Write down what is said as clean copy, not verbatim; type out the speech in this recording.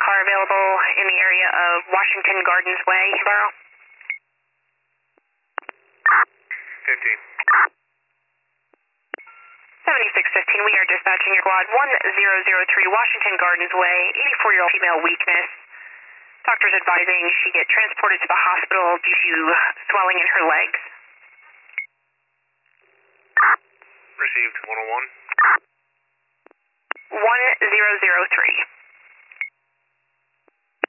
car available in the area of Washington Gardens Way, Borough? 15. 7615, we are dispatching your squad 1003 Washington Gardens Way, 84-year-old female weakness. Doctors advising she get transported to the hospital due to swelling in her legs. Received 101. 1003.